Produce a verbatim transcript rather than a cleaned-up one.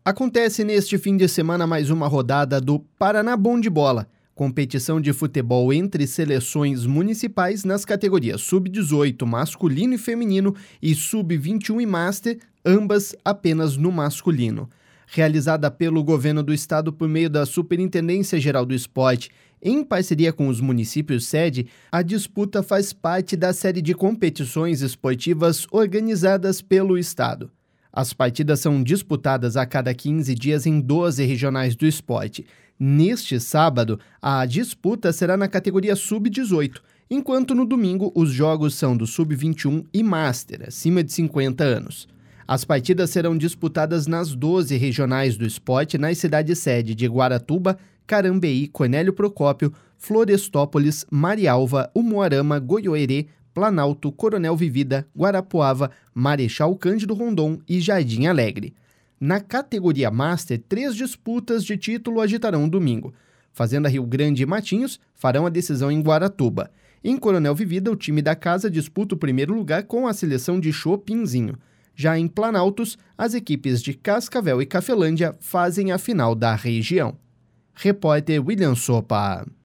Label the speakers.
Speaker 1: Acontece neste fim de semana mais uma rodada do Paraná Bom de Bola, competição de futebol entre seleções municipais nas categorias sub dezoito masculino e feminino e sub vinte e um e Master, ambas apenas no masculino. Realizada pelo governo do estado por meio da Superintendência Geral do Esporte, em parceria com os municípios sede, a disputa faz parte da série de competições esportivas organizadas pelo estado. As partidas são disputadas a cada quinze dias em doze regionais do esporte. Neste sábado, a disputa será na categoria sub dezoito, enquanto no domingo os jogos são do sub vinte e um e Master, acima de cinquenta anos. As partidas serão disputadas nas doze regionais do esporte nas cidades sede de Guaratuba, Carambeí, Cornélio Procópio, Florestópolis, Marialva, Umuarama, Goiôerê, Planalto, Coronel Vivida, Guarapuava, Marechal Cândido Rondon e Jardim Alegre. Na categoria Master, três disputas de título agitarão o domingo. Fazenda Rio Grande e Matinhos farão a decisão em Guaratuba. Em Coronel Vivida, o time da casa disputa o primeiro lugar com a seleção de Chopinzinho. Já em Planaltos, as equipes de Cascavel e Cafelândia fazem a final da região. Repórter William Sopa.